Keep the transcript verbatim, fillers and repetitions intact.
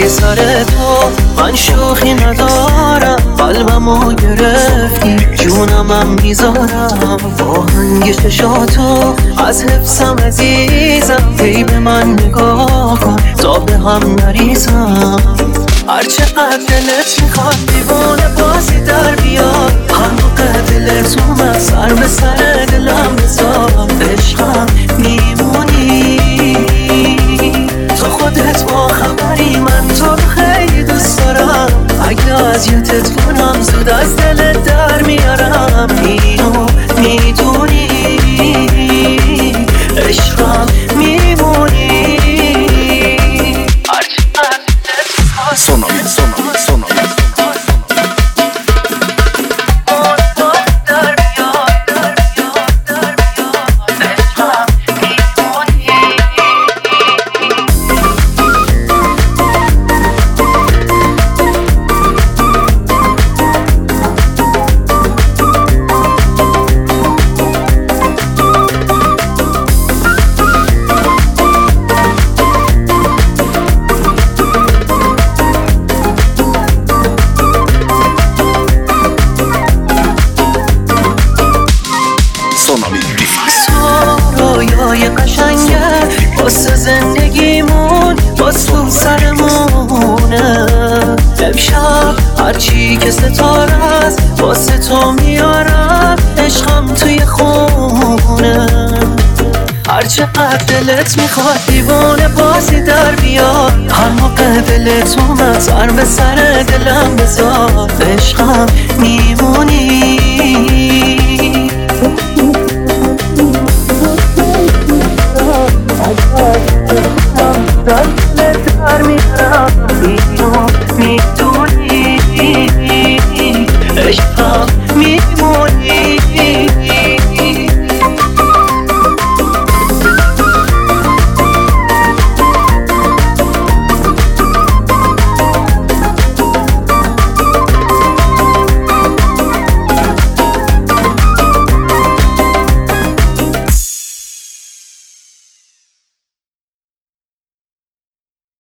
بی سر تو من شوخی ندارم، قلبمو گرفتی جونمم میذارم. با هنگ چشاتو از حفظم عزیزم، هی به من نگاه کن تا به هم نریزم. هرچقدر دلت میخواد دیوانه بازی در بیاد، هم موقع دلت اومد سر به سر دلم بذار. عشقم میمونی تو خودت با خبری، من تو رو خیلی دوست دارم. اگه اذیتت کنم زود از دلت در میارم، اینو میدونی عشقم میمونی. هرچقدر دلت میخواد سونامی سونامی سونامی رویای قشنگه واسه زندگیمون باز تو سرمونه. امشب هرچی که ستاره است واسه تو میارم، عشقم توی خونه. هرچقدر دلت میخواد دیوانه بازی در بیاد، هر موقع دلت اومد سر به سر دلم بذار. عشقم میمونی